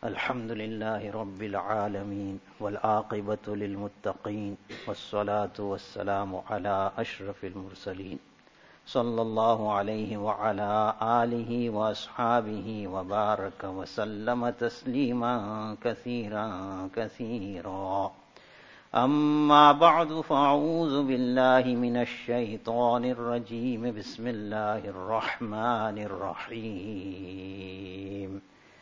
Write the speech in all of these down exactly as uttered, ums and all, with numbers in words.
الحمد لله رب العالمين والعاقبة للمتقين والصلاة والسلام على أشرف المرسلين صلى الله عليه وعلى آله وأصحابه وبارك وسلم تسليما كثيرا كثيرا أما بعد فأعوذ بالله من الشيطان الرجيم بسم الله الرحمن الرحيم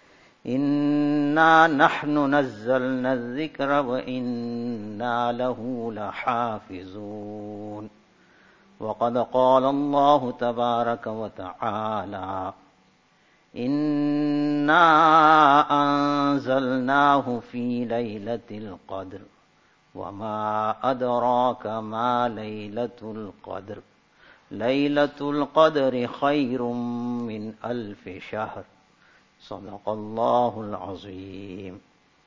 إنا نحن نزلنا الذكر وإنا له لحافظون وقد قال الله تبارك وتعالى إنا أنزلناه في ليلة القدر وما أدراك ما ليلة القدر ليلة القدر خير من ألف شهر صدق الله العظيم.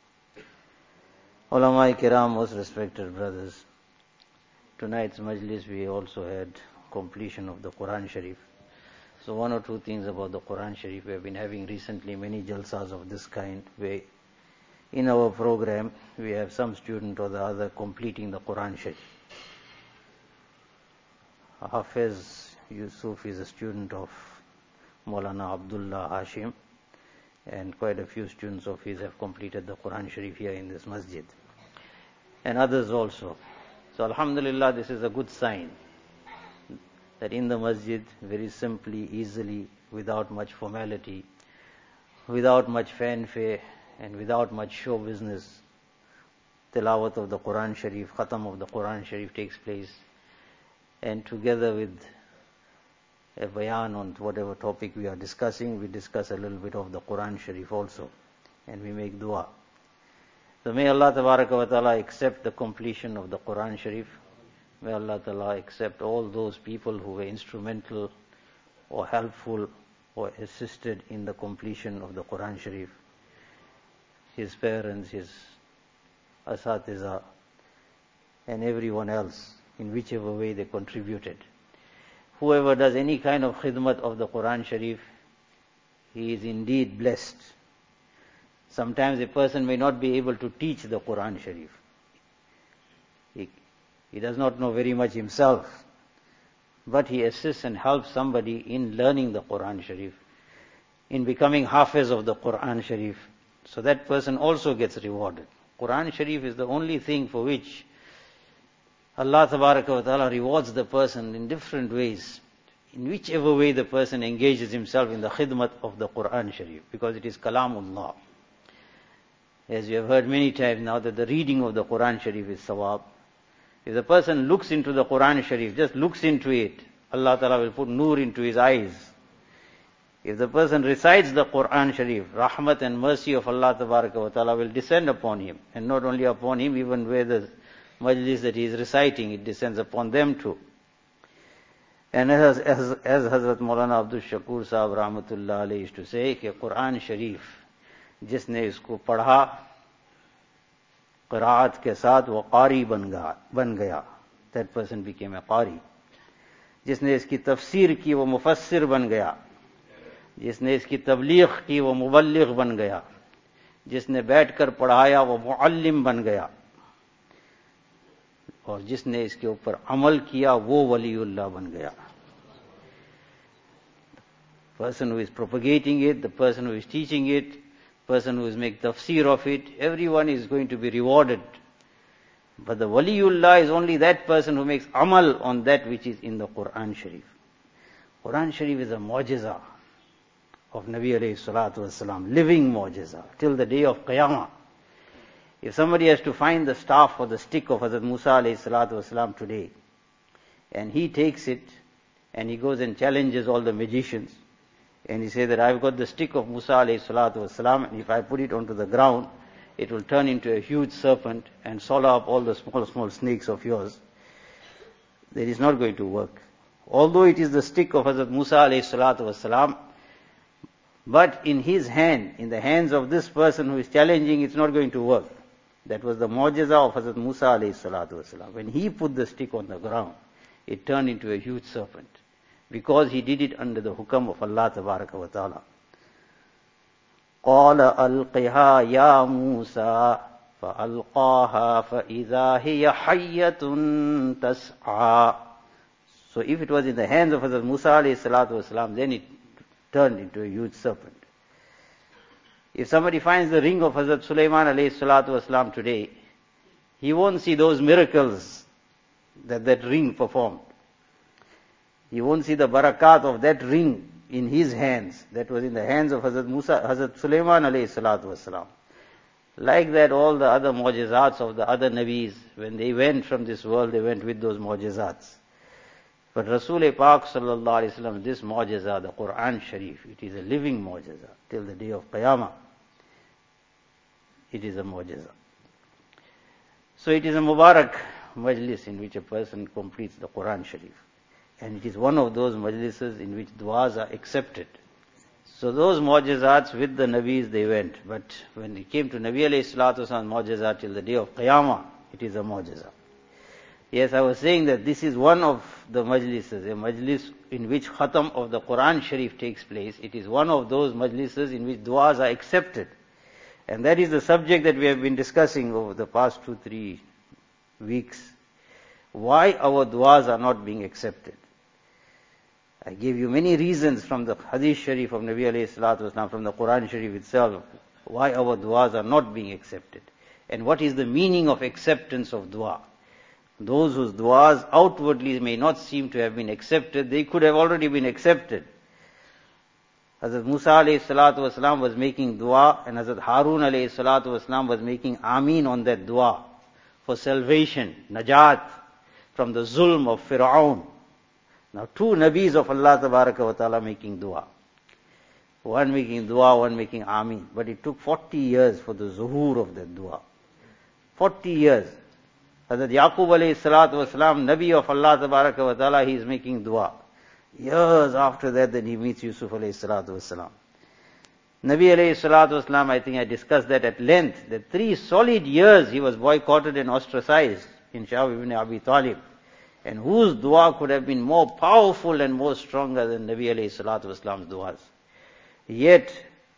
Ulama Kiram, most respected brothers, tonight's majlis we also had completion of the Quran Sharif. So one or two things about the Quran Sharif. We have been having recently many jalsas of this kind, where in our program we have some student or the other completing the Quran Sharif. Hafiz Yusuf is a student of Maulana Abdullah Hashim, and quite a few students of his have completed the Quran Sharif here in this masjid, and others also. So Alhamdulillah, this is a good sign that in the masjid, very simply, easily, without much formality, without much fanfare, and without much show business, tilawat of the Quran Sharif, khatam of the Quran Sharif takes place, and together with a bayan on whatever topic we are discussing, we discuss a little bit of the Quran Sharif also, and we make dua. So may Allah Tabaraka wa Ta'ala accept the completion of the Quran Sharif. May Allah Ta'ala accept all those people who were instrumental or helpful or assisted in the completion of the Quran Sharif. His parents, his asatiza, and everyone else, in whichever way they contributed. Whoever does any kind of khidmat of the Quran Sharif, he is indeed blessed. Sometimes a person may not be able to teach the Quran Sharif. He, he does not know very much himself, but he assists and helps somebody in learning the Quran Sharif, in becoming hafiz of the Quran Sharif. So that person also gets rewarded. Quran Sharif is the only thing for which Allah Tabaraka wa Ta'ala rewards the person in different ways, in whichever way the person engages himself in the khidmat of the Quran Sharif, because it is Kalamullah. As you have heard many times now, that the reading of the Quran Sharif is sawab. If the person looks into the Quran Sharif, just looks into it, Allah Ta'ala will put nur into his eyes. If the person recites the Quran Sharif, rahmat and mercy of Allah Tabaraka wa Ta'ala will descend upon him, and not only upon him, even where the majlis that he is reciting, it descends upon them too. And as, as, as Hazrat Maulana Abdul Shakur Sahab Rahmatullah Alayhi used to say, कि Quran Sharif जिसने इसको पढ़ा क़िराअत के साथ वो क़ारी बन गया बन गया that person became a qari. जिसने इसकी तफसीर की वो मुफस्सिर बन गया, जिसने इसकी तबलीग की वो मुबल्लिग बन गया, जिसने बैठकर पढ़ाया वो मुअल्लिम बन गया, और जिसने इसके ऊपर अमल किया वो वलीउल्लाह बन गया. The person who is propagating it, the person who is teaching it, person who is making tafsir of it, everyone is going to be rewarded. But the waliullah is only that person who makes amal on that which is in the Quran Sharif. Quran Sharif is a mu'jiza of Nabi alayhi salatu wasalam, living mu'jiza till the day of Qiyamah. If somebody has to find the staff or the stick of Hazrat Musa alayhi salatu wasalam today, and he takes it and he goes and challenges all the magicians, and he says that I've got the stick of Musa alayhi salatu wasalam, and if I put it onto the ground, it will turn into a huge serpent and swallow up all the small, small snakes of yours, that is not going to work. Although it is the stick of Hazrat Musa alayhi salatu wasalam, but in his hand, in the hands of this person who is challenging, it's not going to work. That was the mu'jiza of Hazrat Musa alayhi salatu wasalam. When he put the stick on the ground, it turned into a huge serpent, because he did it under the hukam of Allah Tabaraka wa Ta'ala. قَالَ أَلْقِهَا يَا مُوسَى فَأَلْقَاهَا فَإِذَا هِيَ حَيَّةٌ تَسْعَى. So if it was in the hands of Hazrat Musa alayhi salatu wasalam, then it turned into a huge serpent. If somebody finds the ring of Hazrat Sulaiman alayhi salatu wasalam today, he won't see those miracles that that ring performed. He won't see the barakat of that ring in his hands, that was in the hands of Hazrat Musa, Hazrat Sulaiman alayhi salatu wasalam. Like that, all the other mu'jizats of the other Nabis, when they went from this world, they went with those mu'jizats. But Rasul Pak sallallahu alayhi wasallam, this mu'jiza, the Quran Sharif, it is a living mu'jiza till the day of Qiyamah. It is a mu'jiza. So it is a Mubarak majlis in which a person completes the Quran Sharif. And it is one of those majlises in which du'as are accepted. So those mu'jizats with the Nabis they went. But when it came to Nabi alayhi salatu wasalam mu'jiza till the day of Qiyamah, it is a mu'jiza. Yes, I was saying that this is one of the majlises, a majlis in which khatam of the Quran Sharif takes place. It is one of those majlises in which du'as are accepted. And that is the subject that we have been discussing over the past two, three weeks. Why our du'as are not being accepted. I gave you many reasons from the Hadith Sharif of Nabi alayhi salatu wasalam, from the Quran Sharif itself, why our du'as are not being accepted. And what is the meaning of acceptance of du'a. Those whose du'as outwardly may not seem to have been accepted, they could have already been accepted. Hazrat Musa alayhi salatu wasalam was making dua, and Hazrat Harun alayhi salatu wasalam was making ameen on that dua for salvation, najat from the zulm of Fir'aun. Now two Nabis of Allah tabaraka wa ta'ala making dua. One making dua, one making ameen. But it took forty years for the zuhur of that dua. forty years. Hazrat Yaqub alayhi salatu wasalam, Nabi of Allah tabaraka wa ta'ala, he is making dua. Years after that, then he meets Yusuf alayhi salatu wasalam. Nabi alayhi salatu wasalam, I think I discussed that at length, that three solid years he was boycotted and ostracized in Sha'b ibn Abi Talib. And whose dua could have been more powerful and more stronger than Nabi alayhi salatu wasalam's duas. Yet,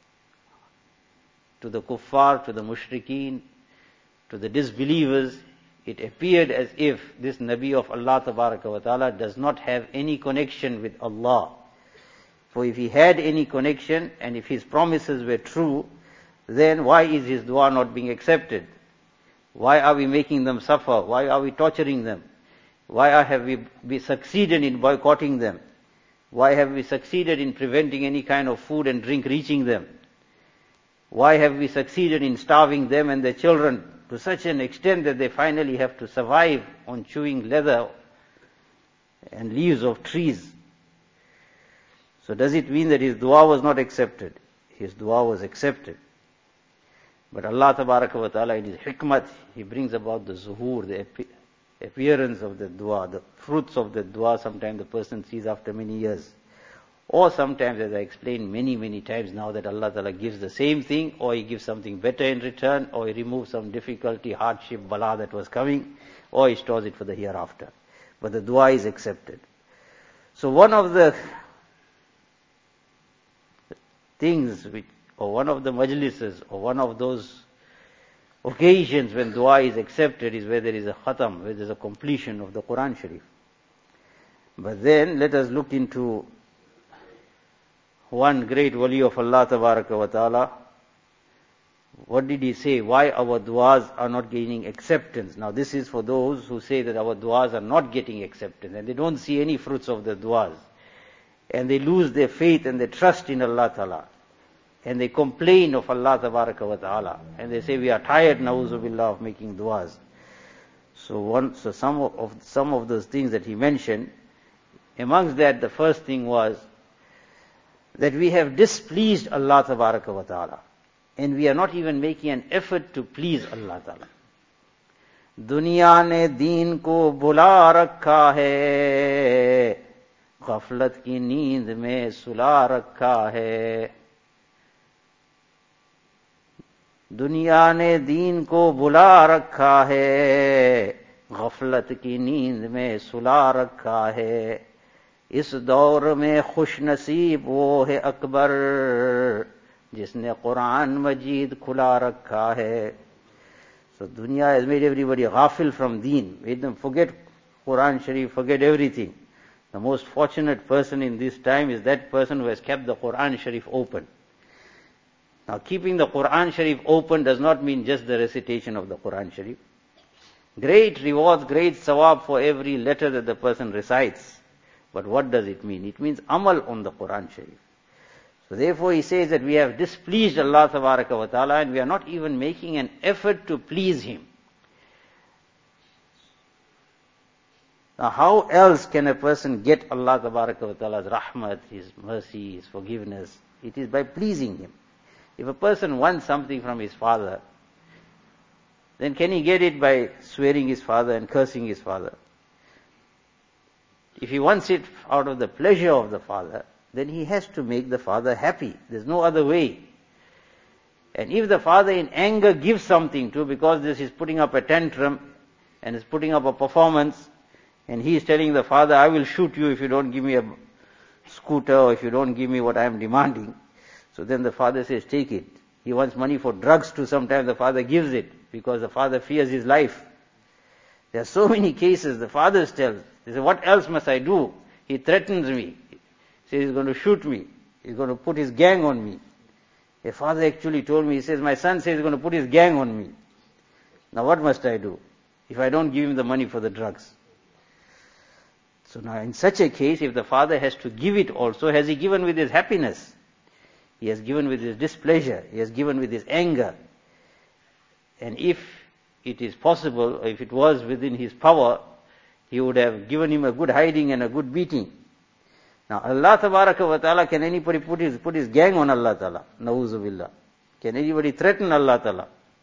to the kuffar, to the mushrikeen, to the disbelievers, it appeared as if this Nabi of Allah tabaraka wa ta'ala does not have any connection with Allah. For if he had any connection, and if his promises were true, then why is his dua not being accepted? Why are we making them suffer? Why are we torturing them? Why have we, we succeeded in boycotting them? Why have we succeeded in preventing any kind of food and drink reaching them? Why have we succeeded in starving them and their children to such an extent that they finally have to survive on chewing leather and leaves of trees? So does it mean that his dua was not accepted? His dua was accepted. But Allah tabaraka wa ta'ala in his hikmat, he brings about the zuhur, the appearance of the dua, the fruits of the dua. Sometimes the person sees after many years. Or sometimes, as I explained many, many times now, that Allah Ta'ala gives the same thing, or He gives something better in return, or He removes some difficulty, hardship, bala that was coming, or He stores it for the hereafter. But the dua is accepted. So one of the things, which, or one of the majlises, or one of those occasions when dua is accepted is where there is a khatam, where there is a completion of the Quran Sharif. But then let us look into one great wali of Allah tabaraka wa ta'ala. What did he say? Why our du'as are not gaining acceptance? Now this is for those who say that our du'as are not getting acceptance and they don't see any fruits of the du'as. And they lose their faith and their trust in Allah Ta'ala. And they complain of Allah tabaraka wa ta'ala. And they say we are tired, na'uzu billah, of making du'as. So one, so some of, some of those things that he mentioned, amongst that the first thing was that we have displeased Allah tabaraka wa ta'ala. And we are not even making an effort to please Allah Ta'ala. Duniya ne deen ko bula rakha hai, ghaflat ki neend mein sula rakha hai. Duniya ne deen ko bula rakha hai, ghaflat ki neend mein sula rakha hai. इस दौर में खुश नसीब वो है अकबर जिसने कुरान मजीद खुला रखा है. So dunya has made everybody ghafil from deen, made them forget Quran Sharif, forget everything. The most fortunate person in this time is that person who has kept the Quran Sharif open. Now keeping the Quran Sharif open does not mean just the recitation of the Quran Sharif. Great rewards, great sawab for every letter that the person recites. But what does it mean? It means amal on the Quran Sharif. So therefore he says that we have displeased Allah Tabaraka wa Ta'ala and we are not even making an effort to please Him. Now how else can a person get Allah Tabaraka wa Ta'ala's rahmat, His mercy, His forgiveness? It is by pleasing Him. If a person wants something from his father, then can he get it by swearing his father and cursing his father? If he wants it out of the pleasure of the father, then he has to make the father happy. There's no other way. And if the father in anger gives something to, because this is putting up a tantrum and is putting up a performance, and he is telling the father, I will shoot you if you don't give me a scooter or if you don't give me what I am demanding. So then the father says, take it. He wants money for drugs too, sometimes the father gives it because the father fears his life. There are so many cases the fathers tell. They say, what else must I do? He threatens me. He says he's going to shoot me. He's going to put his gang on me. A father actually told me, he says, my son says he's going to put his gang on me. Now what must I do if I don't give him the money for the drugs? So now in such a case, if the father has to give it also, has he given with his happiness? He has given with his displeasure. He has given with his anger. And if it is possible, or if it was within his power, he would have given him a good hiding and a good beating. Now Allah Tabaraka wa Ta'ala, can anybody put his, put his gang on Allah Ta'ala? Na'uzu billah. Can anybody threaten Allah Ta'ala?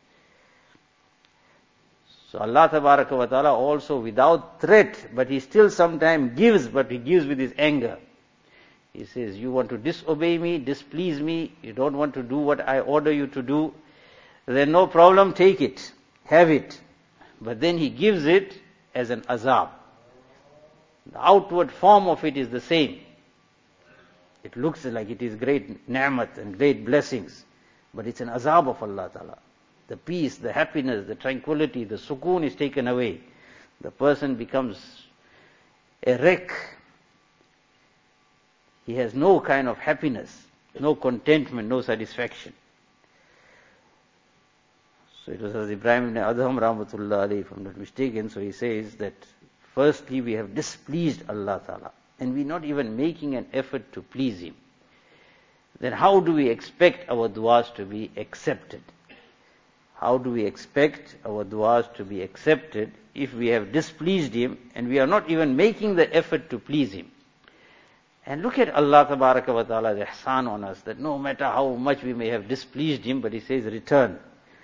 So Allah Tabaraka wa Ta'ala also without threat, but He still sometimes gives, but He gives with His anger. He says, you want to disobey me, displease me, you don't want to do what I order you to do, then no problem, take it, have it. But then He gives it as an azab. The outward form of it is the same. It looks like it is great ni'mat and great blessings, but it's an azab of Allah Ta'ala. The peace, the happiness, the tranquility, the sukoon is taken away. The person becomes a wreck. He has no kind of happiness, no contentment, no satisfaction. So it was Hazrat Ibrahim ibn Adham rahmatullah alayhi, if I'm not mistaken, so he says that firstly we have displeased Allah Ta'ala and we're not even making an effort to please Him. Then how do we expect our du'as to be accepted? How do we expect our du'as to be accepted if we have displeased Him and we are not even making the effort to please Him? And look at Allah Tabaraka wa Ta'ala's ihsan on us, that no matter how much we may have displeased Him, but He says, return.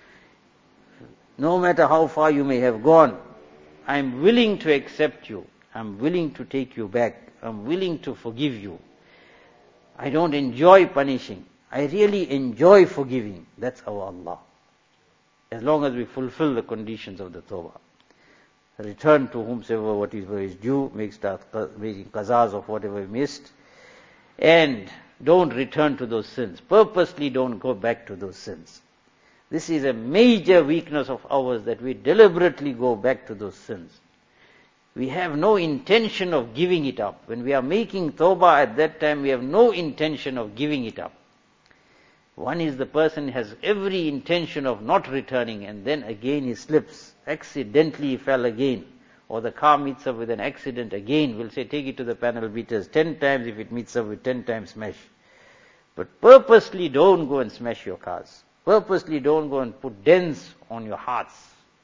No matter how far you may have gone, I am willing to accept you. I am willing to take you back. I am willing to forgive you. I don't enjoy punishing. I really enjoy forgiving. That's our Allah. As long as we fulfill the conditions of the tawbah. Return to whomsoever what is, what is due, make start making qazas of whatever we missed, and don't return to those sins. Purposely don't go back to those sins. This is a major weakness of ours, that we deliberately go back to those sins. We have no intention of giving it up. When we are making tawbah at that time, we have no intention of giving it up. One is the person has every intention of not returning, and then again he slips. Accidentally he fell again. Or the car meets up with an accident again. We'll say, take it to the panel beaters. Ten times if it meets up with ten times smash. But purposely don't go and smash your cars. Purposely don't go and put dents on your hearts.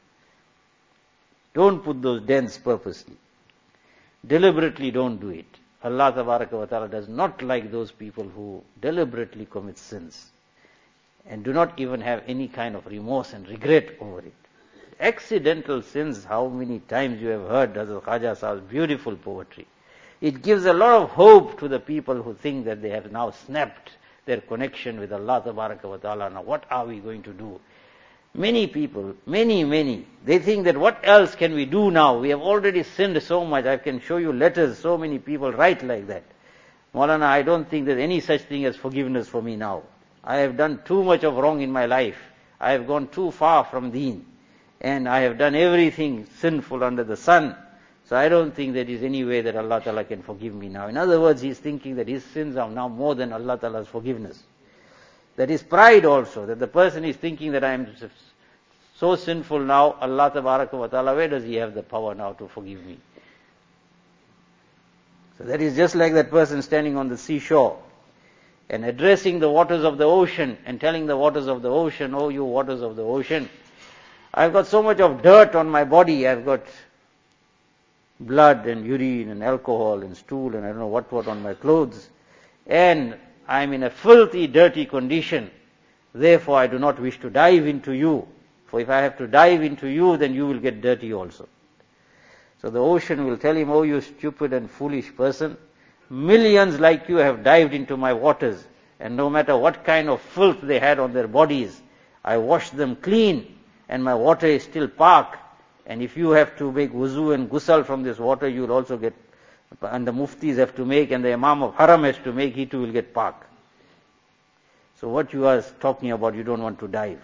Don't put those dents purposely. Deliberately don't do it. Allah Tabaraka wa Ta'ala does not like those people who deliberately commit sins and do not even have any kind of remorse and regret over it. Accidental sins, how many times you have heard Hazrat Khaja Sahib's beautiful poetry. It gives a lot of hope to the people who think that they have now snapped their connection with Allah Tabaraka wa Ta'ala. Now what are we going to do? Many people, many, many, they think that what else can we do now? We have already sinned so much. I can show you letters, so many people write like that. Maulana, I don't think there's any such thing as forgiveness for me now. I have done too much of wrong in my life. I have gone too far from deen. And I have done everything sinful under the sun. So I don't think there is any way that Allah Ta'ala can forgive me now. In other words, he is thinking that his sins are now more than Allah Ta'ala's forgiveness. That is pride also, that the person is thinking that I am so sinful now, Allah Ta'ala, where does he have the power now to forgive me? So that is just like that person standing on the seashore and addressing the waters of the ocean and telling the waters of the ocean, oh you waters of the ocean, I've got so much of dirt on my body, I've got blood and urine and alcohol and stool and I don't know what what on my clothes, and I'm in a filthy, dirty condition, therefore I do not wish to dive into you, for if I have to dive into you, then you will get dirty also. So the ocean will tell him, oh you stupid and foolish person, millions like you have dived into my waters, and no matter what kind of filth they had on their bodies, I washed them clean, and my water is still pak, and if you have to make wuzu and ghusl from this water, you will also get, and the muftis have to make, and the imam of haram has to make, he too will get pak. So what you are talking about, you don't want to dive.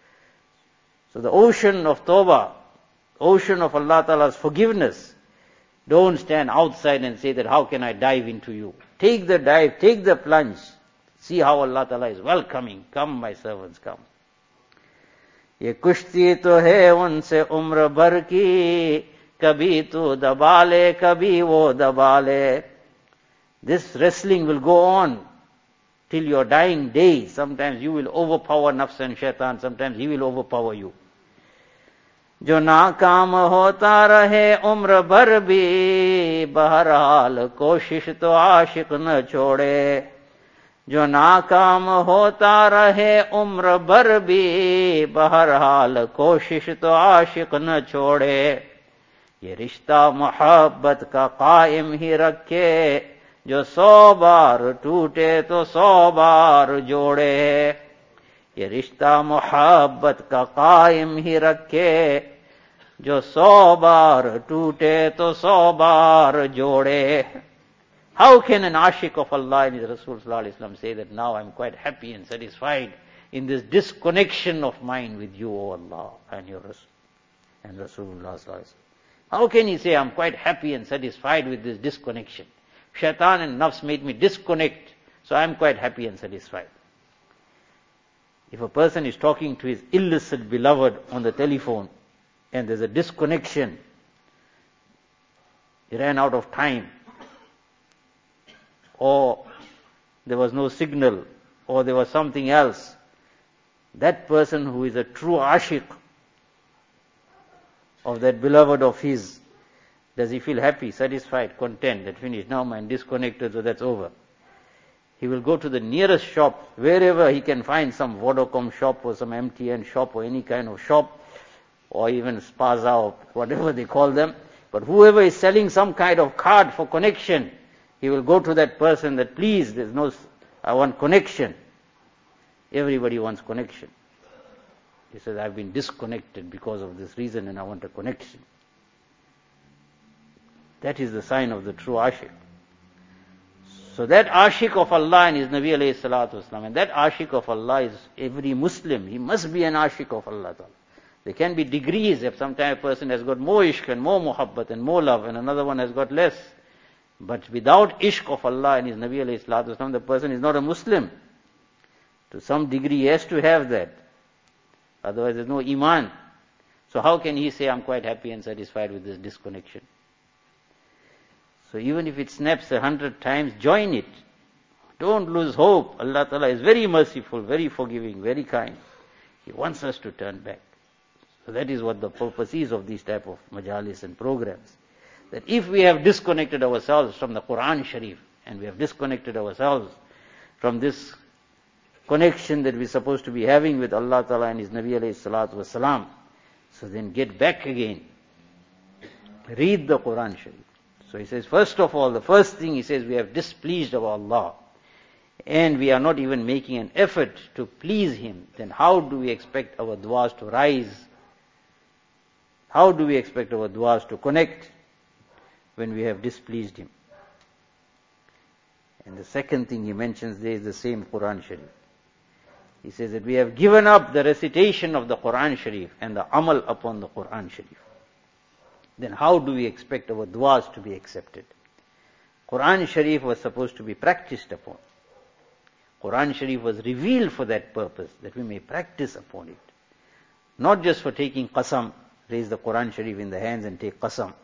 So the ocean of tawbah, ocean of Allah Ta'ala's forgiveness, don't stand outside and say that how can I dive into you. Take the dive, take the plunge. See how Allah Ta'ala is welcoming. Come my servants, come. ये कुश्ती तो है उनसे उम्र भर की, कभी तू दबा ले कभी वो दबा ले. This wrestling will go on till your dying day. Sometimes you will overpower nafs and shaitan, sometimes he will overpower you. जो नाकाम होता रहे उम्र भर भी, बहरहाल कोशिश तो आशिक न छोड़े. जो नाकाम होता रहे उम्र भर भी, बहरहाल कोशिश तो आशिक न छोड़े. ये रिश्ता मोहब्बत का कायम ही रखे, जो सौ बार टूटे तो सौ बार जोड़े. ये रिश्ता मोहब्बत का कायम ही रखे, जो सौ बार टूटे तो सौ बार जोड़े. How can an ashik of Allah and His Rasul Sallallahu Alaihi Wasallam say that now I'm quite happy and satisfied in this disconnection of mine with you, O Allah, and your Rasul and Rasulullah Sallallahu Alaihi Wasallam? How can he say I'm quite happy and satisfied with this disconnection? Shaitan and nafs made me disconnect, so I'm quite happy and satisfied. If a person is talking to his illicit beloved on the telephone and there's a disconnection, he ran out of time, or there was no signal, or there was something else, that person who is a true ashik of that beloved of his, does he feel happy, satisfied, content, that finished, now I'm disconnected, so that's over? He will go to the nearest shop, wherever he can find some Vodacom shop or some M T N shop or any kind of shop, or even Spaza or whatever they call them. But whoever is selling some kind of card for connection, he will go to that person that please, there's no, I want connection. Everybody wants connection. He says, I've been disconnected because of this reason and I want a connection. That is the sign of the true ashik. So that ashik of Allah and His Nabi alayhi salatu wasalam, and that ashik of Allah is every Muslim. He must be an ashik of Allah. There can be degrees. If sometimes a person has got more ishq and more muhabbat and more love, and another one has got less. But without ishq of Allah and His Nabi alayhi salatu wasalam, the person is not a Muslim. To some degree he has to have that. Otherwise there's no iman. So how can he say, I'm quite happy and satisfied with this disconnection? So even if it snaps a hundred times, join it. Don't lose hope. Allah Ta'ala is very merciful, very forgiving, very kind. He wants us to turn back. So that is what the purpose is of these type of majalis and programs. That if we have disconnected ourselves from the Quran Sharif, and we have disconnected ourselves from this connection that we're supposed to be having with Allah Ta'ala and His Nabi alayhi salatu wasalam, so then get back again. Read the Quran Sharif. So he says, first of all, the first thing he says, we have displeased our Allah. And we are not even making an effort to please Him. Then how do we expect our du'as to rise? How do we expect our du'as to connect when we have displeased Him? And the second thing he mentions there is the same Quran Sharif. He says that we have given up the recitation of the Quran Sharif and the amal upon the Quran Sharif. Then how do we expect our du'as to be accepted? Quran Sharif was supposed to be practiced upon. Quran Sharif was revealed for that purpose, that we may practice upon it. Not just for taking qasam, raise the Quran Sharif in the hands and take qasam.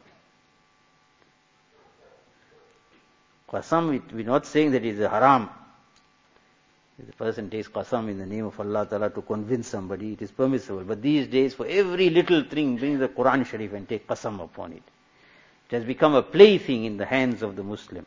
Qasam, we're not saying that it is a haram. If the person takes qasam in the name of Allah Ta'ala to convince somebody, it is permissible. But these days, for every little thing, bring the Quran Sharif and take qasam upon it. It has become a plaything in the hands of the Muslim.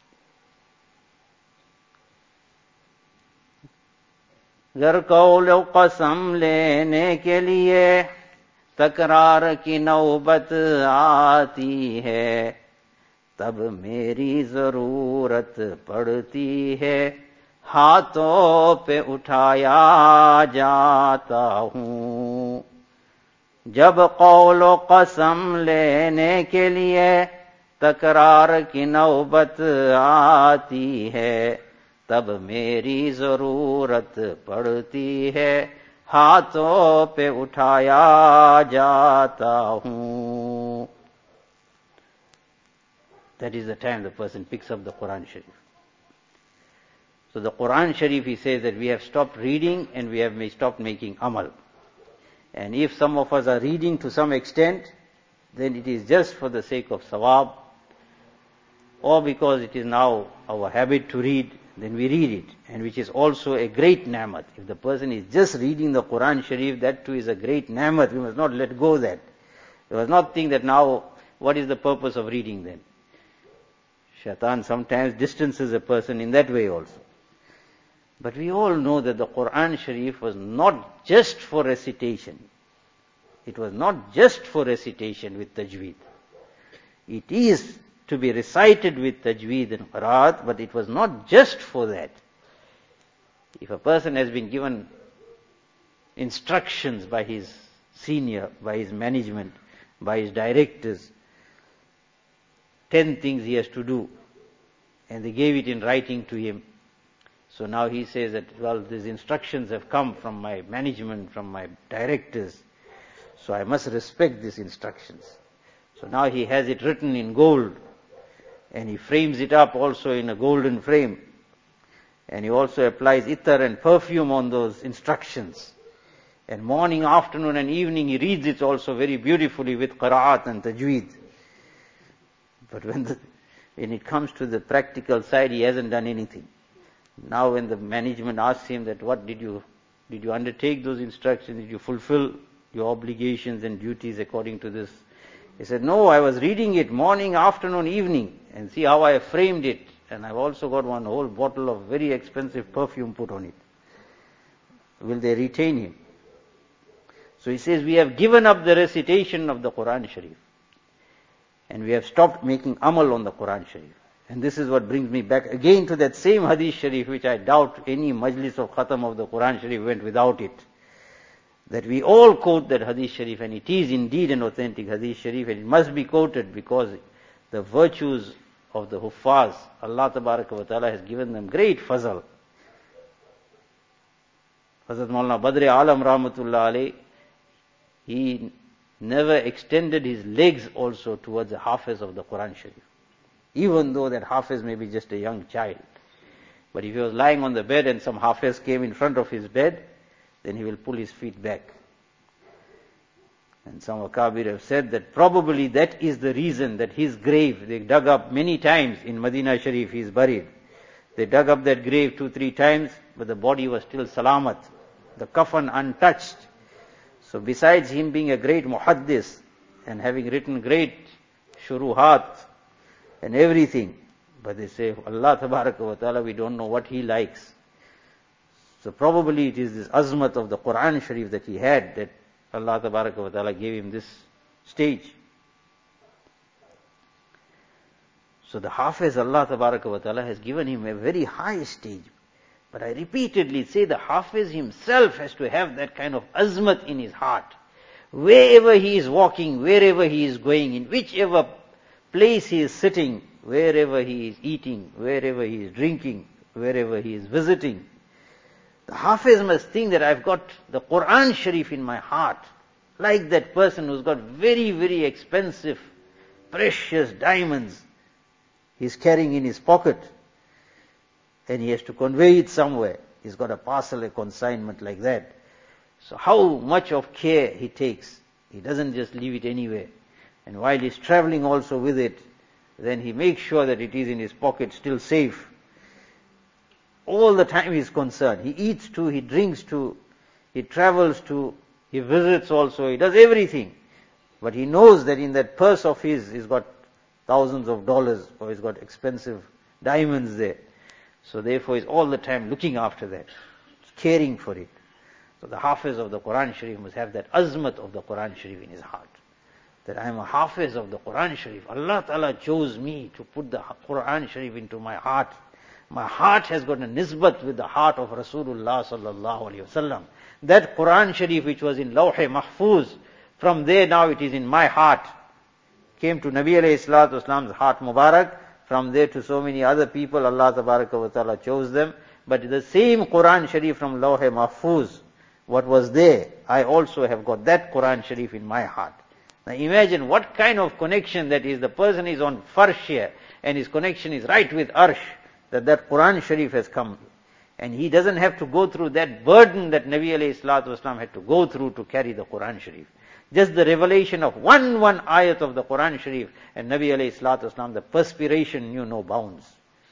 गर कौल कसम लेने के लिए तकरार की नौबत आती है, तब मेरी जरूरत पड़ती है, हाथों पे उठाया जाता हूँ. जब कौल कसम लेने के लिए तकरार की नौबत आती है, तब मेरी जरूरत पड़ती है, हाथों पे उठाया जाता हूँ. That is the time the person picks up the Quran Sharif. So the Quran Sharif, he says that we have stopped reading and we have stopped making amal. And if some of us are reading to some extent, then it is just for the sake of sawab, or because it is now our habit to read, then we read it, and which is also a great ni'mat. If the person is just reading the Quran Sharif, that too is a great ni'mat. We must not let go of that. We must not think that now, what is the purpose of reading then? Shaitan sometimes distances a person in that way also. But we all know that the Quran Sharif was not just for recitation. It was not just for recitation with tajweed. It is to be recited with tajweed and qiraat, but it was not just for that. If a person has been given instructions by his senior, by his management, by his directors, ten things he has to do, and they gave it in writing to him. So now he says that, well, these instructions have come from my management, from my directors, so I must respect these instructions. So now he has it written in gold, and he frames it up also in a golden frame. And he also applies ittar and perfume on those instructions. And morning, afternoon and evening he reads it also very beautifully with qiraat and tajweed. But when, the, when it comes to the practical side, he hasn't done anything. Now when the management asks him that, what did you, did you undertake those instructions? Did you fulfill your obligations and duties according to this? He said, no, I was reading it morning, afternoon, evening, and see how I have framed it. And I've also got one whole bottle of very expensive perfume put on it. Will they retain him? So he says, we have given up the recitation of the Quran Sharif. And we have stopped making amal on the Quran Sharif. And this is what brings me back again to that same Hadith Sharif, which I doubt any majlis of khatam of the Quran Sharif went without it. That we all quote that Hadith Sharif, and it is indeed an authentic Hadith Sharif, and it must be quoted because the virtues of the Huffaz, Allah Tabaraka wa Ta'ala has given them great fazal. Hazrat Maulana Badr Alam Rahmatullah Alayh, he never extended his legs also towards the Hafiz of the Quran Sharif. Even though that Hafiz may be just a young child. But if he was lying on the bed and some Hafiz came in front of his bed, then he will pull his feet back. And some Akabir have said that probably that is the reason that his grave, they dug up many times in Medina Sharif, he is buried. They dug up that grave two, three times, but the body was still salamat, the kafan untouched. So besides him being a great muhaddis and having written great shuruhat and everything, but they say, Allah Tabaraka wa Ta'ala, we don't know what he likes. So probably it is this azmat of the Quran Sharif that he had, that Allah Tabaraka wa Ta'ala gave him this stage. So the Hafiz, Allah Tabaraka wa Ta'ala has given him a very high stage. But I repeatedly say the Hafiz himself has to have that kind of azmat in his heart. Wherever he is walking, wherever he is going, in whichever place he is sitting, wherever he is eating, wherever he is drinking, wherever he is visiting, The Hafiz must think that I've got the Quran Sharif in my heart, like that person who's got very, very expensive, precious diamonds he's carrying in his pocket, and he has to convey it somewhere. He's got a parcel, a consignment like that. So how much of care he takes. He doesn't just leave it anywhere. And while he's traveling also with it, then he makes sure that it is in his pocket still safe. All the time he's concerned. He eats too, he drinks too, he travels too, he visits also, he does everything. But he knows that in that purse of his, he's got thousands of dollars, or he's got expensive diamonds there. So therefore he's all the time looking after that, caring for it. So the Hafiz of the Quran Sharif must have that azmat of the Quran Sharif in his heart. That I am a Hafiz of the Quran Sharif. Allah Ta'ala chose me to put the Quran Sharif into my heart. My heart has got a nisbat with the heart of Rasulullah Sallallahu Alaihi Wasallam. That Quran Sharif which was in Lawh Mahfuz, from there now it is in my heart. Came to Nabi Alayhi Salatu Wasalam's heart Mubarak. From there to so many other people, Allah Tabaraka wa Ta'ala chose them. But the same Quran Sharif from Lawh Mahfuz, what was there, I also have got that Quran Sharif in my heart. Now imagine what kind of connection that is. The person is on Farsh here, and his connection is right with Arsh, that that Quran Sharif has come. And he doesn't have to go through that burden that Nabi alayhi salatu wasalam had to go through to carry the Quran Sharif. Just the revelation of one, one ayat of the Quran Sharif, and Nabi alayhi salatu wasalam, the perspiration knew no bounds.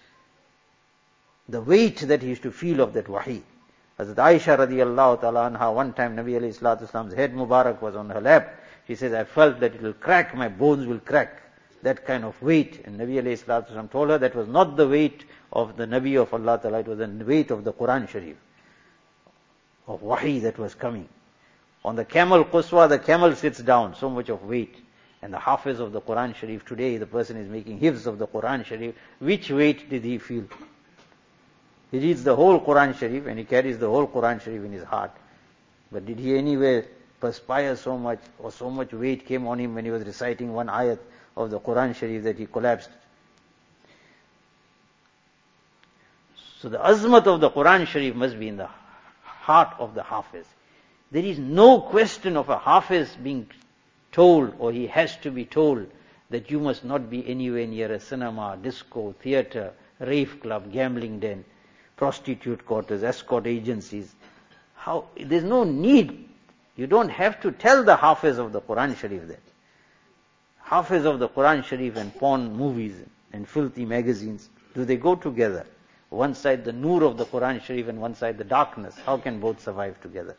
The weight that he used to feel of that wahi. Hazrat Aisha radiallahu ta'ala anha, one time Nabi alayhi salatu wasalam's head Mubarak was on her lap. She says, I felt that it will crack, my bones will crack. That kind of weight. And Nabi alayhi salatu wasalam told her that was not the weight of the Nabi of Allah Ta'ala, it was the weight of the Quran Sharif, of wahi that was coming. On the camel Quswa, the camel sits down, so much of weight. And the Hafiz of the Quran Sharif today, the person is making hifz of the Quran Sharif, which weight did he feel? He reads the whole Quran Sharif and he carries the whole Quran Sharif in his heart. But did he anywhere perspire so much, or so much weight came on him when he was reciting one ayat of the Quran Sharif that he collapsed? So the azmat of the Quran Sharif must be in the heart of the Hafiz. There is no question of a Hafiz being told, or he has to be told, that you must not be anywhere near a cinema, disco, theatre, rave club, gambling den, prostitute quarters, escort agencies. How? There's no need. You don't have to tell the Hafiz of the Quran Sharif that. Hafiz of the Quran Sharif and porn movies and filthy magazines, do they go together? One side the nur of the Quran Sharif and one side the darkness. How can both survive together?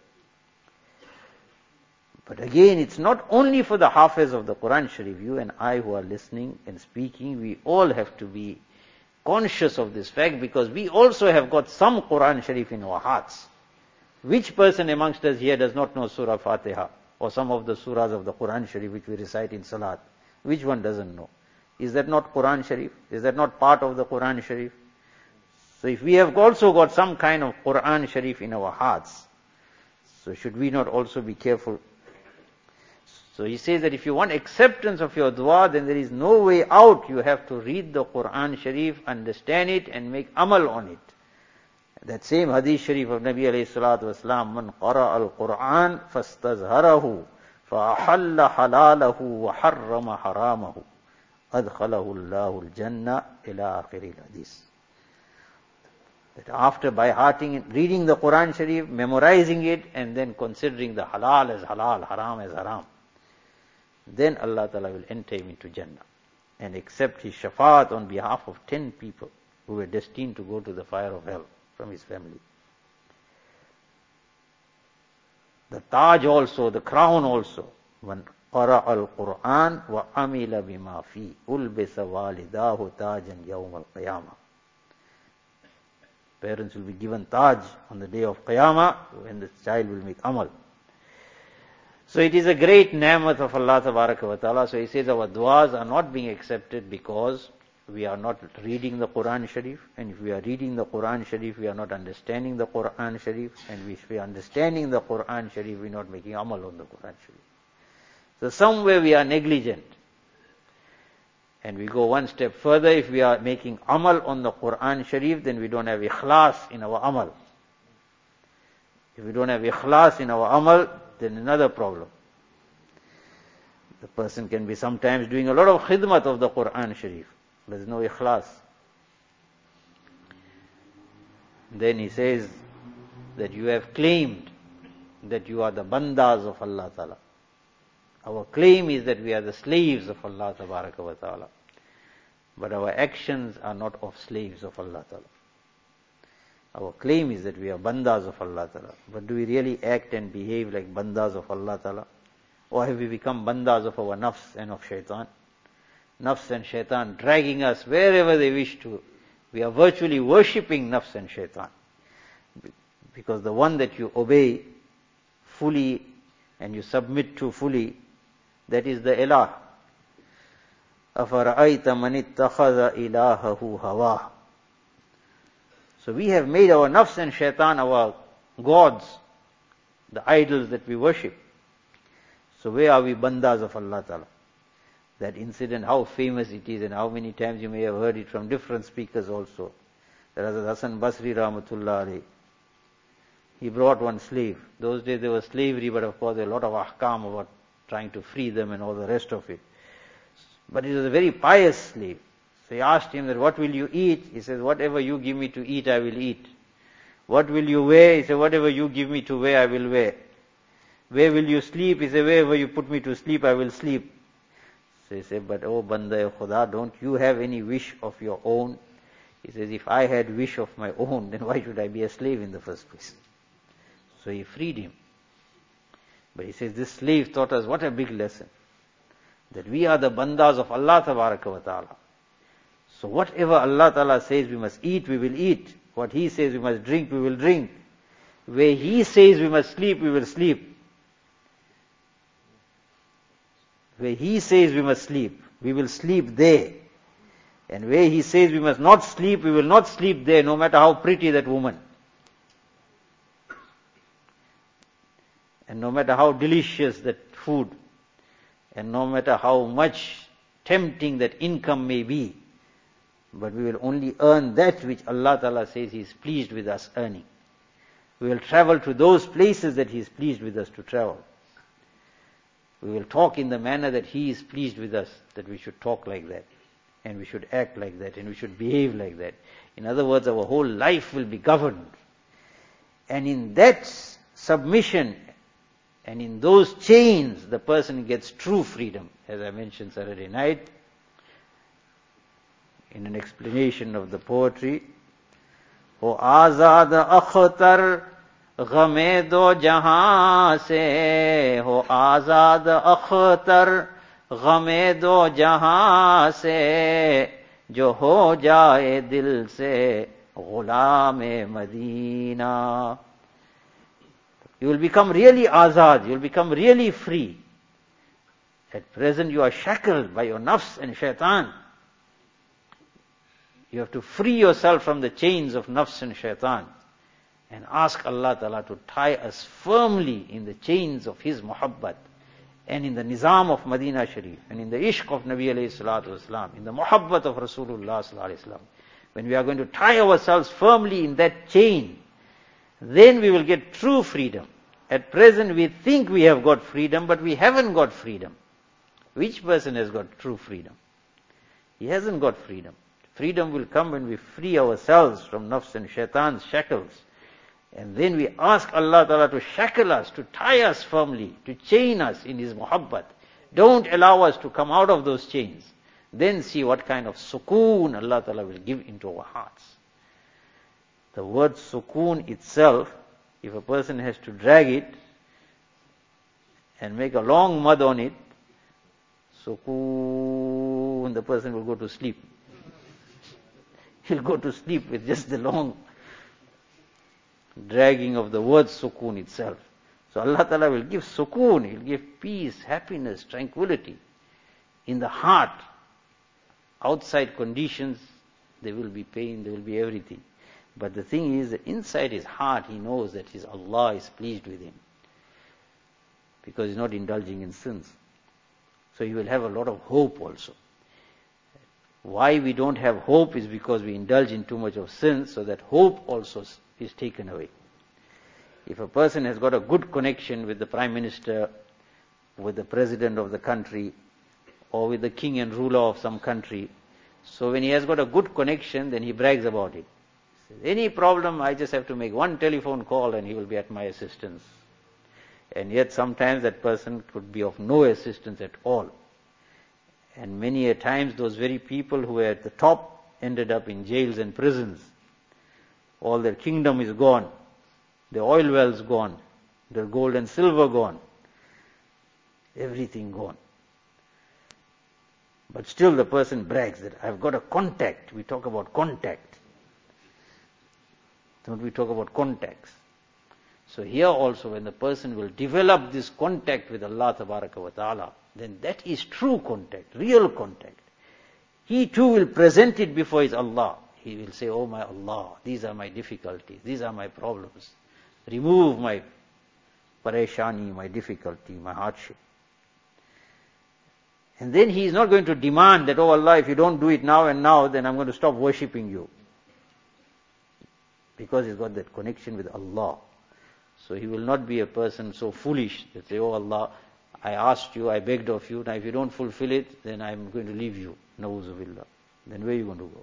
But again, it's not only for the Hafiz of the Quran Sharif. You and I who are listening and speaking, we all have to be conscious of this fact, because we also have got some Quran Sharif in our hearts. Which person amongst us here does not know Surah Fatiha or some of the surahs of the Quran Sharif which we recite in Salat? Which one doesn't know? Is that not Quran Sharif? Is that not part of the Quran Sharif? So if we have also got some kind of Quran Sharif in our hearts, so should we not also be careful? So he says that if you want acceptance of your dua, then there is no way out. You have to read the Quran Sharif, understand it, and make amal on it. That same hadith Sharif of Nabi alayhi salatu wasalam, man qara al-Quran fastazharahu fa-ahalla halalahu wa harrama haramahu adkhalahu Allahu al-jannah ila akhir al-hadith. That after by hearting, reading the Quran Sharif, memorizing it, and then considering the halal as halal, haram as haram, then Allah Ta'ala will enter him into Jannah and accept his shafaat on behalf of ten people who were destined to go to the fire of hell from his family. The Taj also, the crown also, man qara al-Quran wa amila bima fi ulbisa walidahu tajan yawm al-qiyamah. Parents will be given Taj on the day of Qiyamah when the child will make amal. So it is a great ni'mat of Allah Tabaraka wa Ta'ala. So he says our du'as are not being accepted because we are not reading the Quran Sharif. And if we are reading the Quran Sharif, we are not understanding the Quran Sharif. And if we are understanding the Quran Sharif, we are not making amal on the Quran Sharif. So somewhere we are negligent. And we go one step further, if we are making amal on the Quran Sharif, then we don't have ikhlas in our amal. If we don't have ikhlas in our amal, then another problem. The person can be sometimes doing a lot of khidmat of the Quran Sharif. There is no ikhlas. Then he says that you have claimed that you are the bandas of Allah Ta'ala. Our claim is that we are the slaves of Allah Tabaraka wa Ta'ala. But our actions are not of slaves of Allah Ta'ala. Our claim is that we are bandas of Allah Ta'ala. But do we really act and behave like bandas of Allah Ta'ala? Or have we become bandas of our nafs and of shaitan? Nafs and shaitan dragging us wherever they wish to. We are virtually worshipping nafs and shaitan. Because the one that you obey fully and you submit to fully, that is the ilah. أَفَرَأَيْتَ مَنِ اتَّخَذَ إِلَهَهُ هَوَاهُ. So we have made our nafs and shaitan our gods, the idols that we worship. So where are we bandas of Allah Ta'ala? That incident, how famous it is and how many times you may have heard it from different speakers also. There was Hasan Basri Rahmatullah alayhi. He brought one slave. Those days there was slavery, but of course there were a lot of ahkam about trying to free them and all the rest of it. But he was a very pious slave. So he asked him that, what will you eat? He says, whatever you give me to eat, I will eat. What will you wear? He said, whatever you give me to wear, I will wear. Where will you sleep? He said, wherever you put me to sleep, I will sleep. So he said, but oh Banda Khuda, don't you have any wish of your own? He says, if I had wish of my own, then why should I be a slave in the first place? So he freed him. But he says, this slave taught us what a big lesson. That we are the bandas of Allah Tabaraka wa Ta'ala. So whatever Allah Ta'ala says we must eat, we will eat. What He says we must drink, we will drink. Where He says we must sleep, we will sleep. Where He says we must sleep, we will sleep there. And where He says we must not sleep, we will not sleep there, no matter how pretty that woman. And no matter how delicious that food. And no matter how much tempting that income may be. But we will only earn that which Allah Ta'ala says He is pleased with us earning. We will travel to those places that He is pleased with us to travel. We will talk in the manner that He is pleased with us, that we should talk like that. And we should act like that. And we should behave like that. In other words, our whole life will be governed. And in that submission, and in those chains, the person gets true freedom. As I mentioned Saturday night, in an explanation of the poetry, O azad akhtar ghame do jahan se, Ho azad akhtar ghame do jahan se, Jo ho jaye dil se ghulam-e Madina. You will become really azad, you will become really free. At present you are shackled by your nafs and shaitan. You have to free yourself from the chains of nafs and shaitan and ask Allah Ta'ala to tie us firmly in the chains of His muhabbat and in the nizam of Madinah Sharif and in the ishq of Nabi alayhi salatu wasalam, in the muhabbat of Rasulullah sallallahu alayhi wasallam. When we are going to tie ourselves firmly in that chain, then we will get true freedom. At present we think we have got freedom, but we haven't got freedom. Which person has got true freedom? He hasn't got freedom. Freedom will come when we free ourselves from nafs and shaitan's shackles. And then we ask Allah Ta'ala to shackle us, to tie us firmly, to chain us in His muhabbat. Don't allow us to come out of those chains. Then see what kind of sukoon Allah Ta'ala will give into our hearts. The word sukoon itself, if a person has to drag it and make a long mud on it, sukoon, the person will go to sleep. He'll go to sleep with just the long dragging of the word sukoon itself. So Allah Ta'ala will give sukoon, He'll give peace, happiness, tranquility in the heart. Outside conditions, there will be pain, there will be everything. But the thing is that inside his heart he knows that his Allah is pleased with him. Because he's not indulging in sins. So he will have a lot of hope also. Why we don't have hope is because we indulge in too much of sin, so that hope also is taken away. If a person has got a good connection with the Prime Minister, with the President of the country, or with the king and ruler of some country, so when he has got a good connection, then he brags about it. Any problem, I just have to make one telephone call and he will be at my assistance. And yet sometimes that person could be of no assistance at all. And many a times those very people who were at the top ended up in jails and prisons. All their kingdom is gone. Their oil wells gone. Their gold and silver gone. Everything gone. But still the person brags that I've got a contact. We talk about contact. Don't we talk about contacts? So here also when the person will develop this contact with Allah Tabaraka wa Ta'ala, then that is true contact, real contact. He too will present it before his Allah. He will say, oh my Allah, these are my difficulties, these are my problems. Remove my pareshani, my difficulty, my hardship. And then he is not going to demand that, oh Allah, if you don't do it now and now, then I'm going to stop worshipping you. Because he's got that connection with Allah. So he will not be a person so foolish that say, oh Allah, I asked you, I begged of you, now if you don't fulfill it, then I'm going to leave you. Na'uzubillah. Then where are you going to go?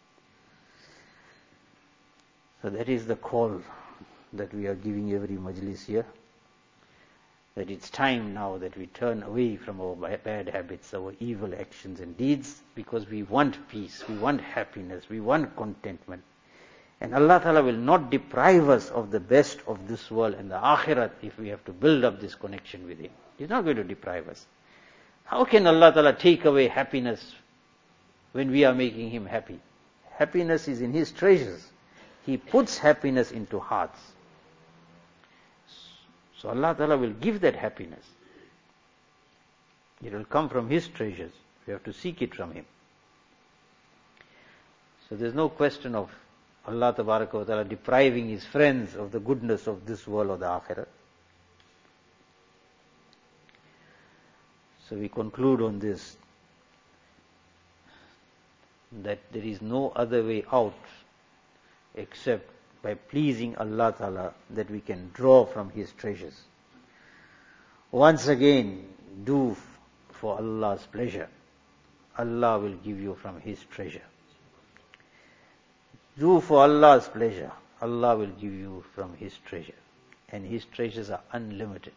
So that is the call that we are giving every majlis here. That it's time now that we turn away from our bad habits, our evil actions and deeds, because we want peace, we want happiness, we want contentment. And Allah Ta'ala will not deprive us of the best of this world and the akhirat if we have to build up this connection with Him. He's not going to deprive us. How can Allah Ta'ala take away happiness when we are making Him happy? Happiness is in His treasures. He puts happiness into hearts. So Allah Ta'ala will give that happiness. It will come from His treasures. We have to seek it from Him. So there's no question of Allah Tabaraka wa Ta'ala depriving His friends of the goodness of this world or the Akhirah. So we conclude on this, that there is no other way out except by pleasing Allah Ta'ala, that we can draw from His treasures. Once again, do for Allah's pleasure. Allah will give you from His treasure. Do for Allah's pleasure. Allah will give you from His treasure. And His treasures are unlimited.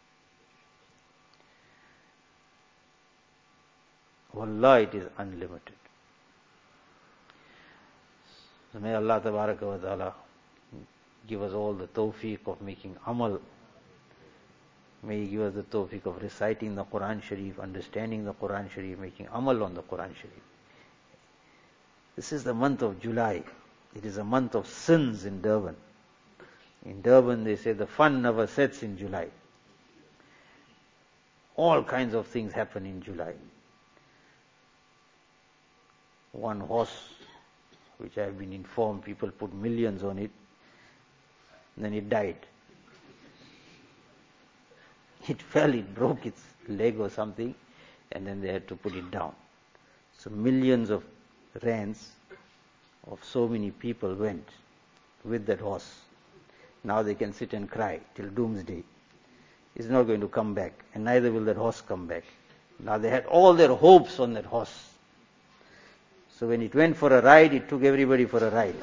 Wallah, it is unlimited. So may Allah Tabaraka wa Ta'ala give us all the tawfiq of making amal. May He give us the tawfiq of reciting the Quran Sharif, understanding the Quran Sharif, making amal on the Quran Sharif. This is the month of July. It is a month of sins in Durban. In Durban they say the fun never sets in July. All kinds of things happen in July. One horse, which I have been informed, people put millions on it, and then it died. It fell, it broke its leg or something, and then they had to put it down. So millions of rands of so many people went with that horse. Now they can sit and cry till doomsday. It's not going to come back, and neither will that horse come back. Now they had all their hopes on that horse. So when it went for a ride, it took everybody for a ride.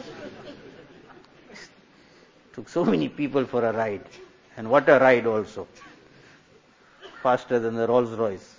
Took so many people for a ride. And what a ride also. Faster than the Rolls Royce.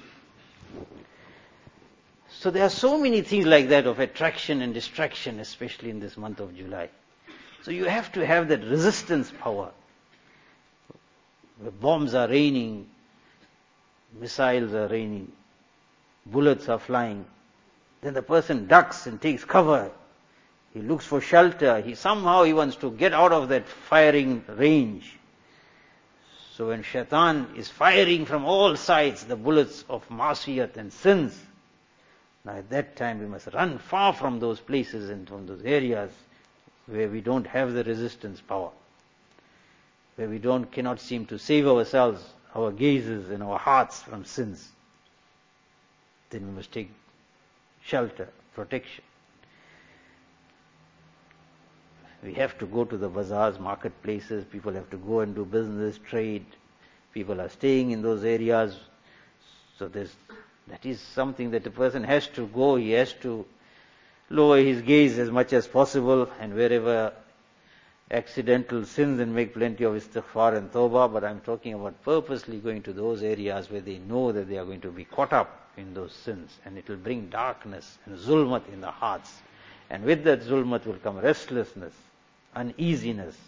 So there are so many things like that of attraction and distraction, especially in this month of July. So you have to have that resistance power. The bombs are raining, missiles are raining, bullets are flying. Then the person ducks and takes cover. He looks for shelter. He somehow he wants to get out of that firing range. So when shaitan is firing from all sides the bullets of masiyat and sins, now at that time we must run far from those places and from those areas where we don't have the resistance power, where we don't cannot seem to save ourselves, our gazes and our hearts from sins. Then we must take shelter, protection. We have to go to the bazaars, marketplaces, people have to go and do business, trade. People are staying in those areas. So there's, that is something that a person has to go, he has to lower his gaze as much as possible, and wherever accidental sins, and make plenty of istighfar and tawbah. But I'm talking about purposely going to those areas where they know that they are going to be caught up in those sins, and it will bring darkness and zulmat in the hearts. And with that zulmat will come restlessness, uneasiness.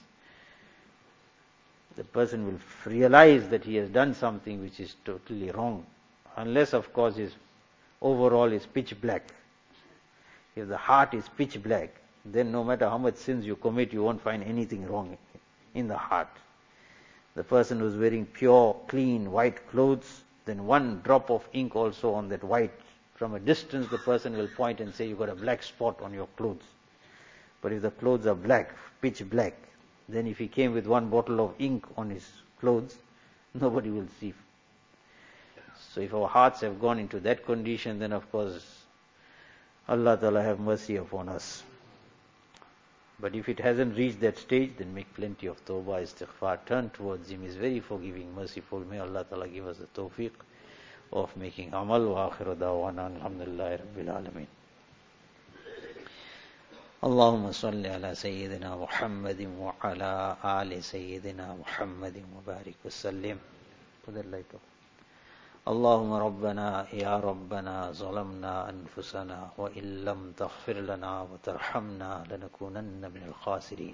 The person will realize that he has done something which is totally wrong, unless of course his overall is pitch black. If the heart is pitch black, then no matter how much sins you commit, you won't find anything wrong in the heart. The person who's wearing pure, clean, white clothes, then one drop of ink also on that white, from a distance the person will point and say, you've got a black spot on your clothes. But if the clothes are black, pitch black, then if he came with one bottle of ink on his clothes, nobody will see. So if our hearts have gone into that condition, then of course Allah Ta'ala have mercy upon us. But if it hasn't reached that stage, then make plenty of tawbah, istighfar, turn towards Him. He is very forgiving, merciful. May Allah Ta'ala give us the tawfiq of making amal. Wa akhiru da'wana alhamdulillahi rabbil alameen. Allahumma salli ala Sayyidina Muhammadin wa ala ali Sayyidina Muhammadin wa barik wa sallim. Put that light off. اللهم ربنا يا ربنا ظلمنا أنفسنا وإن لم تغفر لنا وترحمنا لنكونن من الخاسرين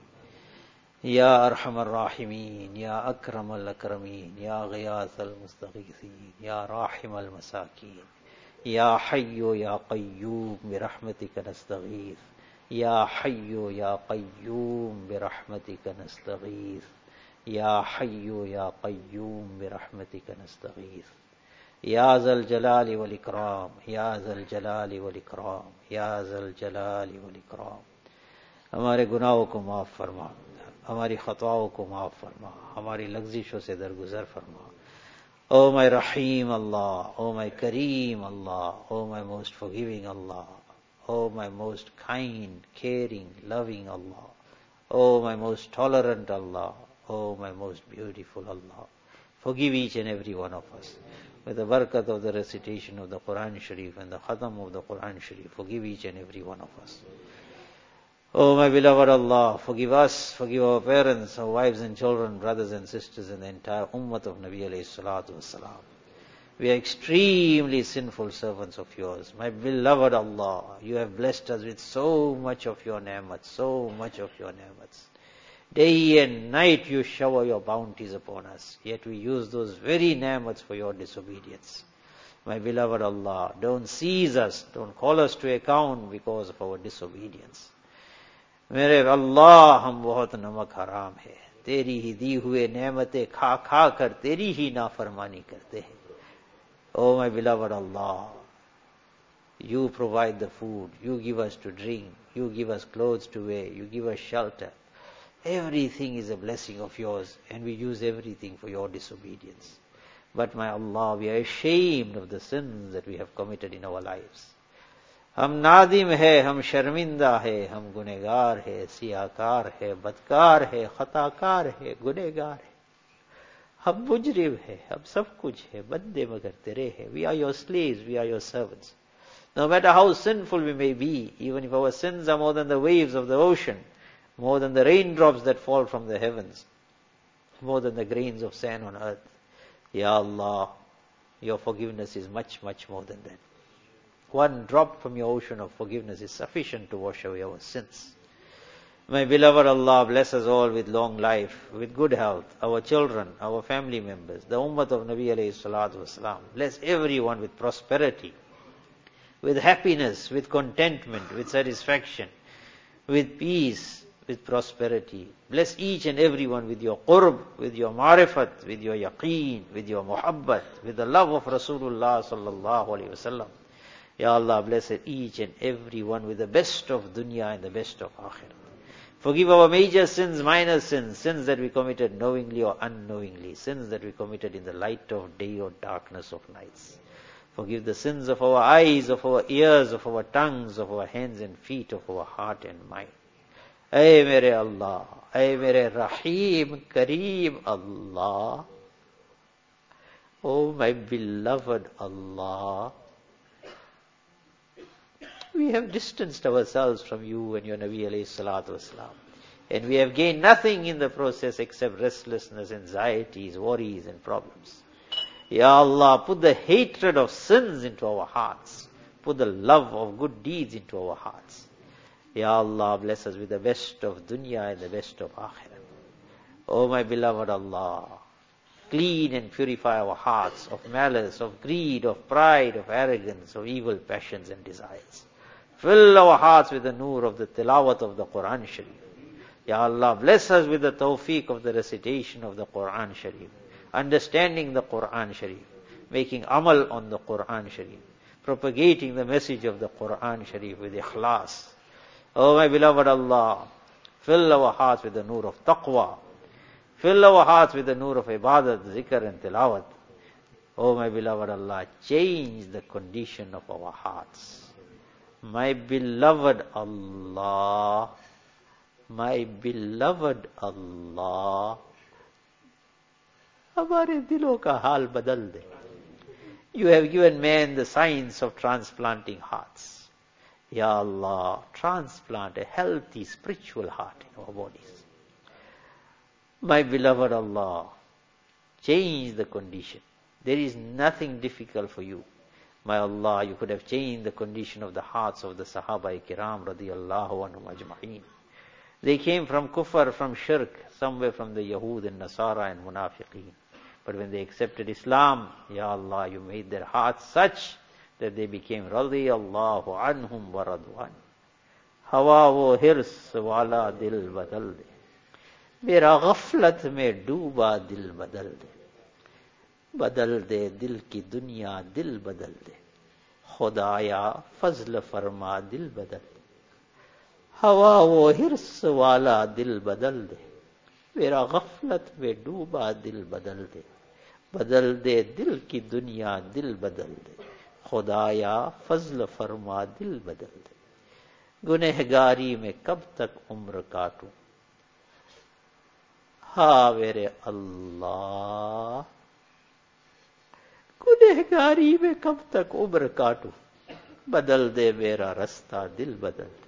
يا أرحم الراحمين يا أكرم الأكرمين يا غياث المستغيثين يا راحم المساكين يا حي يا قيوم برحمتك نستغيث يا حي يا قيوم برحمتك نستغيث يا حي يا قيوم برحمتك نستغيث या ज़ल जलाल वल इकराम या ज़ल जलाल वल इकराम या ज़ल जलाल वल इकराम। हमारे गुनाहों को माफ़ फरमा, हमारी खताओं को माफ़ फरमा, हमारी लग़्ज़िशों से दरगुज़र फरमा। O my Rahim Allah, O my Kareem Allah, O my most forgiving Allah, O my most kind, caring, loving Allah, O my most tolerant Allah, O my most beautiful Allah. Forgive each and every one of us. With the barakat of the recitation of the Quran Sharif and the khatam of the Quran Sharif, forgive each and every one of us. Oh my beloved Allah, forgive us, forgive our parents, our wives and children, brothers and sisters, and the entire ummah of Nabi alayhi salatu wasalam. We are extremely sinful servants of yours. My beloved Allah, you have blessed us with so much of your ni'mat, so much of your ni'mats. Day and night you shower your bounties upon us, yet we use those very ni'mats for your disobedience. My beloved Allah, don't seize us, don't call us to account because of our disobedience. मेरे अल्लाह हम बहुत नमक हराम है, तेरी ही दी हुए नेमतें खा खा कर तेरी ही नाफरमानी करते हैं. Oh my beloved Allah, you provide the food, you give us to drink, you give us clothes to wear, you give us shelter. Everything is a blessing of yours, and we use everything for your disobedience. But my Allah, we are ashamed of the sins that we have committed in our lives. हम नादिम है, हम शर्मिंदा है, हम गुनहगार है, सियाकार है, बदकार है, खताकार है, गुनहगार है. हम मुजरिम है, हम सब कुछ है, बंदे मगर तेरे है. We are your slaves, we are your servants. No matter how sinful we may be, even if our sins are more than the waves of the ocean, more than the raindrops that fall from the heavens, more than the grains of sand on earth, Ya Allah, your forgiveness is much, much more than that. One drop from your ocean of forgiveness is sufficient to wash away our sins. My beloved Allah, bless us all with long life, with good health, our children, our family members, the ummah of Nabi alayhi salatu wasalam. Bless everyone with prosperity, with happiness, with contentment, with satisfaction, with peace, with prosperity. Bless each and everyone with your qurb, with your ma'rifat, with your yaqeen, with your muhabbat, with the love of Rasulullah sallallahu alayhi wasallam. Ya Allah, bless each and every one with the best of dunya and the best of akhirah. Forgive our major sins, minor sins, sins that we committed knowingly or unknowingly, sins that we committed in the light of day or darkness of nights. Forgive the sins of our eyes, of our ears, of our tongues, of our hands and feet, of our heart and mind. Ay mere Allah, ay mere Rahim, Kareem Allah. Oh my beloved Allah, we have distanced ourselves from you and your Nabi alayhi salatu wasalam. And we have gained nothing in the process except restlessness, anxieties, worries and problems. Ya Allah, put the hatred of sins into our hearts. Put the love of good deeds into our hearts. Ya Allah, bless us with the best of dunya and the best of akhirah. Oh my beloved Allah, clean and purify our hearts of malice, of greed, of pride, of arrogance, of evil passions and desires. Fill our hearts with the nur of the tilawat of the Quran Sharif. Ya Allah, bless us with the tawfiq of the recitation of the Quran Sharif, understanding the Quran Sharif, making amal on the Quran Sharif, propagating the message of the Quran Sharif with ikhlas. Oh my beloved Allah, fill our hearts with the nur of taqwa. Fill our hearts with the nur of ibadat, zikr and tilawat. Oh my beloved Allah, change the condition of our hearts. My beloved Allah, my beloved Allah, हमारे दिलों का हाल बदल दे. You have given man the science of transplanting hearts. Ya Allah, transplant a healthy spiritual heart in our bodies. My beloved Allah, change the condition. There is nothing difficult for you. My Allah, you could have changed the condition of the hearts of the Sahaba Kiram radiyallahu anhum ajma'een. They came from kufr, from shirk, somewhere from the Yahud and Nasara and Munafiqeen. But when they accepted Islam, Ya Allah, you made their hearts such that they became radiyallahu anhum wa radwan. Hawa wo hirs wala dil badal de. मेरा गफलत में डूबा दिल बदल दे. बदल दे दिल की दुनिया दिल बदल दे. खुदाया फजल फरमा दिल बदल दे. हवा वो हिर्स वाला दिल बदल दे. मेरा गफलत में डूबा दिल बदल दे. बदल दे दिल की दुनिया दिल बदल दे. खुदाया फजल फरमा दिल बदल दे. गुनहगारी में कब तक उम्र काटूं. हाँ मेरे अल्लाह, गुनहगारी में कब तक उम्र काटूं. बदल दे मेरा रास्ता दिल बदल दे.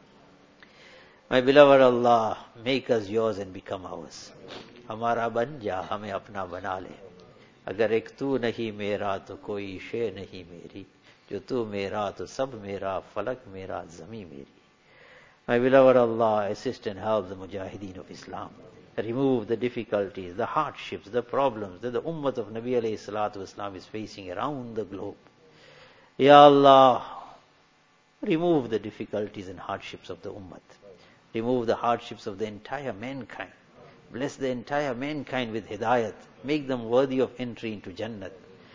My beloved Allah, make us yours and become ours. हमारा बन जा, हमें अपना बना ले. अगर एक तू नहीं मेरा तो कोई शे नहीं मेरी. जो तू मेरा तो सब मेरा, फलक मेरा, ज़मी मेरी. My beloved Allah, assist and help the mujahideen of Islam. Remove the difficulties, the hardships, the problems that the ummah of Nabi alayhi salatu wasalam is facing around the globe. Ya Allah, remove the difficulties and hardships of the ummah. Remove the hardships of the entire mankind. Bless the entire mankind with hidayat. Make them worthy of entry into Jannat.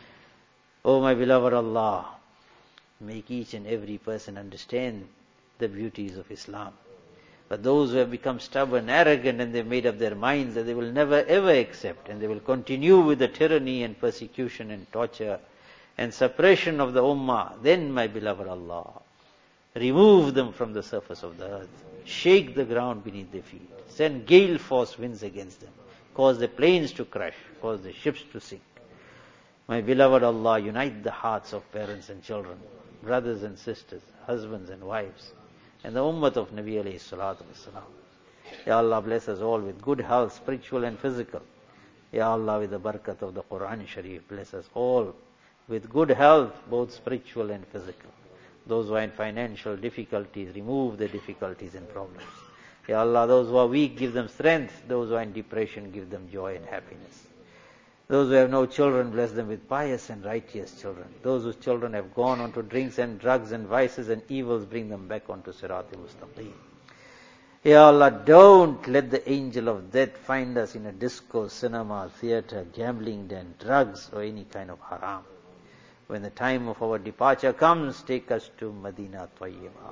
Oh my beloved Allah, make each and every person understand the beauties of Islam. But those who have become stubborn, arrogant, and they've made up their minds that they will never ever accept, and they will continue with the tyranny and persecution and torture and suppression of the ummah, then my beloved Allah, remove them from the surface of the earth. Shake the ground beneath their feet. Send gale force winds against them. Cause the planes to crash. Cause the ships to sink. My beloved Allah, unite the hearts of parents and children, brothers and sisters, husbands and wives, and the ummah of Nabi alayhi salatu wasalam. Ya Allah, bless us all with good health, spiritual and physical. Ya Allah, with the barakat of the Quran Sharif, bless us all with good health, both spiritual and physical. Those who are in financial difficulties, remove the difficulties and problems. Ya Allah, those who are weak, give them strength. Those who are in depression, give them joy and happiness. Those who have no children, bless them with pious and righteous children. Those whose children have gone on to drinks and drugs and vices and evils, bring them back onto Siratul Mustaqim. Ya Allah, don't let the angel of death find us in a disco, cinema, theater, gambling den, drugs or any kind of haram. When the time of our departure comes, take us to Madinah Tayyibah.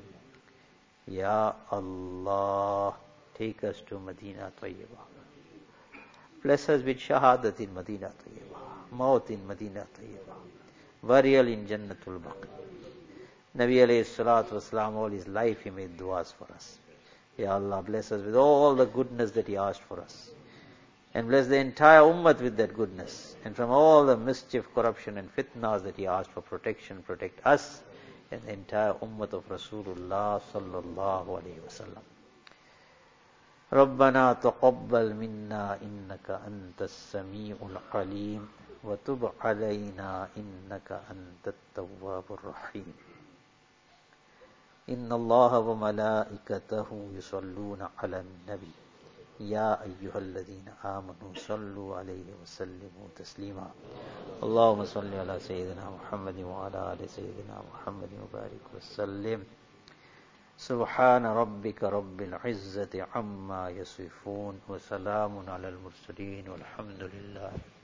Ya Allah, take us to Madinah Tayyibah. Bless us with shahadat in Madinah Tayyibah, maut in Madinah Tayyibah, burial in Jannatul Baqi. Nabi alayhi salatu wasalam, all his life he made du'as for us. Ya Allah, bless us with all the goodness that He asked for us. And bless the entire ummah with that goodness. And from all the mischief, corruption and fitnas that He asked for protection, protect us and the entire ummah of Rasulullah sallallahu alayhi wa sallam. ربنا تقبل منا إنك أنت السميع العليم وتب علينا إنك أنت التواب الرحيم إن الله وملائكته يصلون على النبي يا أيها الذين آمنوا صلوا عليه وسلموا تسليما اللهم صل على سيدنا محمد وعلى آل سيدنا محمد وبارك وسلم سبحان ربك رب العزة عما يصفون وسلام على المرسلين والحمد لله